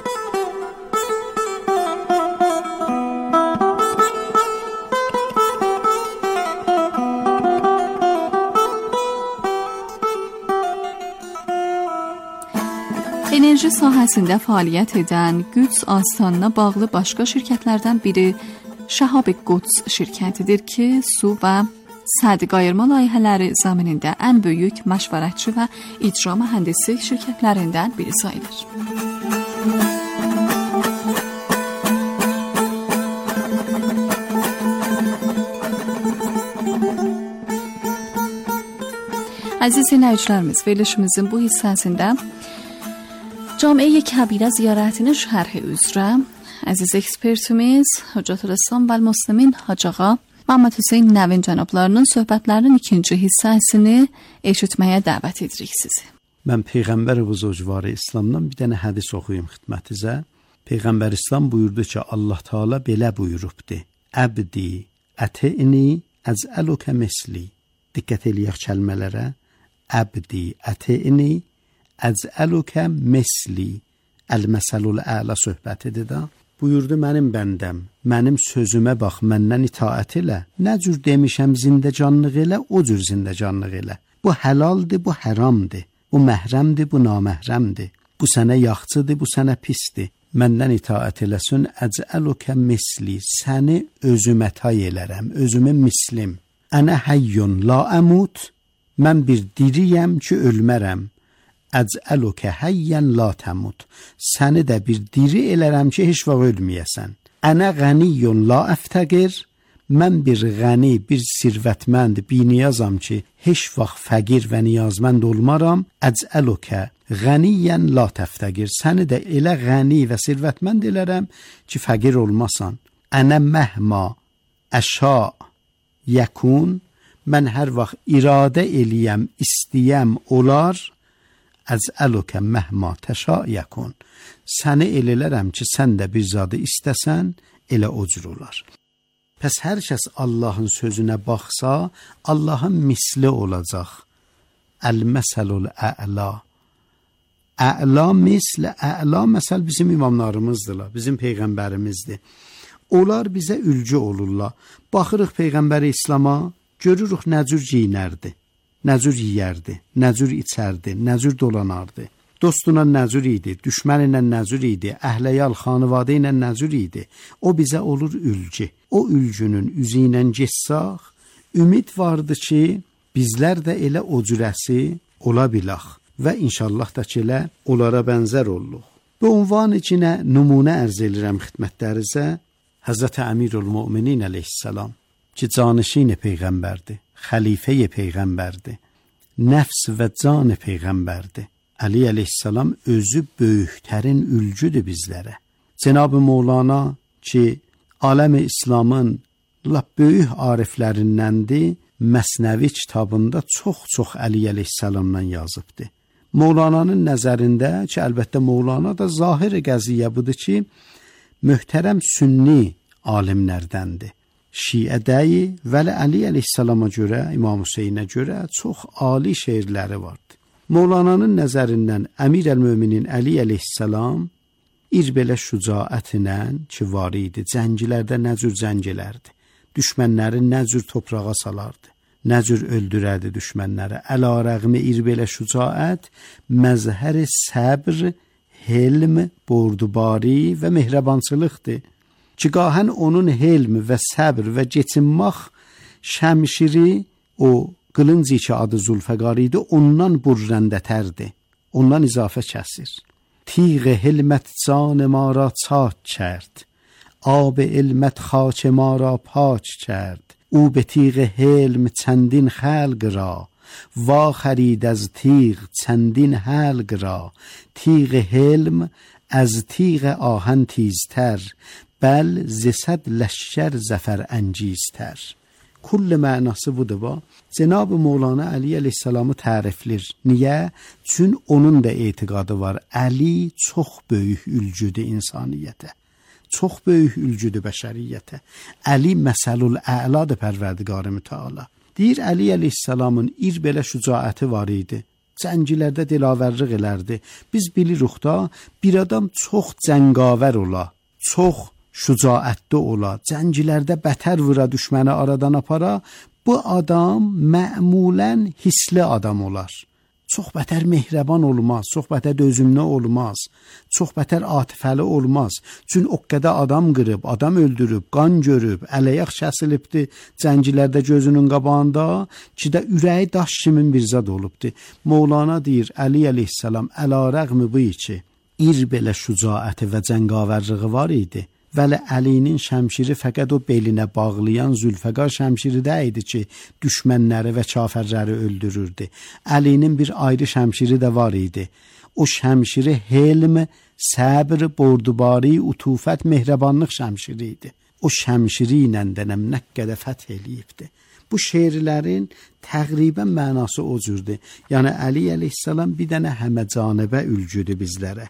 Enerji sahəsində fəaliyyət edən Qüds Astanına bağlı başqa şirkətlərdən biri Şahab-ı Quds şirkətidir ki, su və sədqa ayırma layihələri zəminində ən böyük məşvərətçi və icra mühəndisi şirkətlərindən biri sayılır. Əziz dinləyicilərimiz, verilişimizin bu hissəsində Camiə Kəbirə ziyarətinin şərhi üzrə əziz ekspertimiz Hüccətül-İslam və Müslimin Hacı Ağa Məhəmməd Hüseyn Nəvin cənablarının söhbətlərinin ikinci hissəsini eşitməyə dəvət edirik sizi. Mən Peyğəmbər buzurgvarı İslamdan bir dənə hədis oxuyum xidmətinizə. Peyğəmbər İslam buyurdu ki, Allah Teala belə buyurubdu: Əbdi ətini əz'əlukə misli. Diqqət eləyək kəlmələrə. Əbdi ətini əz'əlukə misli. Əl-məsəlul əla söhbətidir da. Buyurdu, mənim bəndəm, mənim sözümə bax, məndən itaət elə. Nə cür demişəm zindəcanlıq elə, o cür zindəcanlıq elə. Bu həlaldır, bu haramdır. Bu məhrəmdir, bu naməhrəmdir. Bu sənə yaxçıdır, bu sənə pisdir. Məndən itaət eləsin, əz'əlukə misli. Səni özümə tay elərəm, özümə mislim. Ənə həyyun la əmut. Mən bir diriyəm ki, ölmərəm. Əz'əlukə həyyən la təmut. Səni də bir diri elərəm ki, heç vaxt ölməyəsən. Ənə qəniyyun la əftəqir. Mən bir ғəni, bir sirvətmənd, biniyazam ki, heç vaxt fəqir və niyazmənd olmaram. Əz'əlukə qəniyyən la təftəqir. Səni də elə ғəni və sirvətmənd elərəm ki, fəqir olmasan. Ənə məhma əşa yəkun. Mən hər vaxt iradə eləyəm, istəyəm, olar. Əz'əlukə məhma təşa yəkun. Səni elələrəm ki, sən də bir zadı istəsən, elə o cür olar. Pəs hər kəs Allahın sözünə baxsa, Allahın misli olacaq. Əl-məsəlul ə'la. Ə'la misl, ə'la məsəl bizim imamlarımızdırlar, bizim Peyğəmbərimizdir. Onlar bizə ülgü olurlar. Baxırıq Peyğəmbəri İslam'a, görürük nə cür giyinərdi. Nə cür yiyərdi, nə cür içərdi, nə cür dolanardı. Dostuna nə cür idi, düşməninlə nə cür idi, əhləyal, xanıvadə ilə nə cür idi. O bizə olur ülgü. O ülgünün üzü ilə geçsaq, ümid vardı ki, bizlər də elə o cürəsi ola bilək və inşallah da ki, elə onlara bənzər olluq. Bu unvan içinə nümunə ərz edirəm xidmətlərinizə Həzrət Əmirül-Müminin əleyhissalam ki, canişin Peyğəmbərdir. Xəlifə-i Peyğəmbərdir. Nəfs və can Peyğəmbərdir. Əli əleyhissalam özü böyüklərin ülgüdür bizlərə. Cenab-ı Mevlana ki, aləm-i İslamın lap böyük ariflərindəndir, Məsnəvi kitabında çox Əli əleyhissalamdan yazıbdır. Mevlananın nəzərində ki, əlbəttə Mevlana da zahir qəziyyə budur ki, möhtərəm sünni alimlərdəndir. Şiə dəyi vəli Əli əleyhissalama görə, İmam Hüseynə görə çox ali şeirləri vardı. Mevlananın nəzərindən Əmir əl-Möminin Əli əleyhissalam irbelə şücaətinə ki var idi, cəngilərdə nə cür cəng elərdi, düşmənləri nə cür toprağa salardı, nə cür öldürərdi düşmənləri. Əla-rəğmi irbelə şücaət, məzhər səbr, helm, bordubari və mehribançılıqdır. Ki gahən onun helm və səbr və geçinmək şəmişiri, o qılınc ki adı Zülfəqar idi, ondan burrəndətərdi, ondan izafə kəsir. Tiğ helmət can ma ra çak کرد آب علمت خاک ما را پاک کرد او به تیغ حلم چندین خلق را وا خرید از تیغ چندین حلق را تیغ حلم از تیغ آهن تیزتر بل ز صد لشکر زفر انگیزتر. Kull mənası budur bu. Cenab-ı Mevlana Əli əleyhissalamı təriflir. Niyə? Çünki onun da etiqadı var. Əli çox böyük ülgüdür insaniyyətə. Çox böyük ülgüdür bəşəriyyətə. Əli məsəlul əladır Pərverdigar-ı Mütəala. Deyir Əli əleyhissalamın ir belə şücaəti var idi. Cəngilərdə dilavərlik elərdi. Biz bilirik da, bir adam çox cəngavər ola, çox şücaətli ola, cəngilərdə bətər vura düşməni aradan apara, bu adam məmulən hisli adam olar. Çox bətər mehrəban olmaz, çox bətər dözümlü olmaz, çox bətər atifəli olmaz. Çün o qədər adam qırıb, adam öldürüb, qan görüb, ələyaq kəsilibdi cəngilərdə gözünün qabağında ki də ürəyi daş kimin bir zad olubdu. Mövlana deyir, Əli əleyhissalam əla rəğmi bu ki, ir belə şücaəti və cəngavərliği var idi. Vəli Əlinin şəmşiri fəqət o belinə bağlayan Zülfəqar şəmşiri də idi ki, düşmənləri və kafirləri öldürürdü. Əlinin bir ayrı şəmşiri də var idi. O şəmşiri helm, səbr, bordubari, utufət, mehrabanlıq şəmşiri idi. O şəmşiri ilə dənəm nə qədər fəth eləyibdi. Bu şeirlərin təqribən mənası o cürdür. Yəni Əli əleyhissalam bir dənə həməcanibə ülgüdür bizlərə.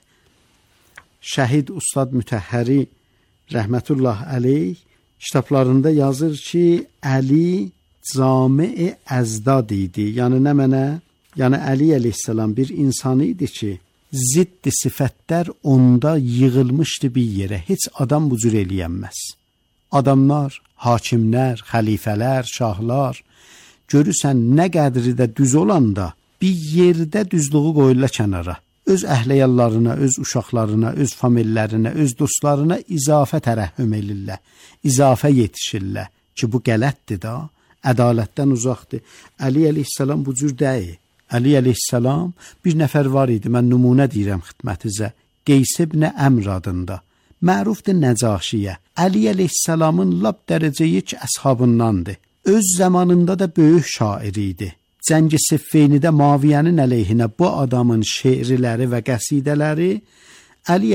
Şəhid Ustad Mütəhhəri rəhmətullah əleyh kitablarında yazır ki, Əli cami-i əzdad idi. Yəni nə mənə? Yəni Əli əleyhissalam bir insan idi ki, ziddi sifətlər onda yığılmışdı bir yerə. Heç adam bu cür eləyənməz. Adamlar, hakimlər, xəlifələr, şahlar görürsən nə qədri də düz olanda bir yerdə düzlüğü qoyurlar kənara. Öz əhliyallarına, öz uşaqlarına, öz famillərinə, öz dostlarına izafə tərəhhüm elirlər, izafə yetişirlər ki, bu qələtdir da, ədalətdən uzaqdır. Əli əleyhissalam bu cür deyil. Əli əleyhissalam bir nəfər var idi, mən nümunə deyirəm xidmətinizə, Qeys ibn Əmr adında, mərufdur Nəcaşiyə. Əli əleyhissalamın lap dərəcəyi ki, əshabındandır. Öz zamanında da böyük şair idi. Cəng-i Siffeynidə Maviyənin əleyhinə bu adamın şeirləri və qəsidələri Əli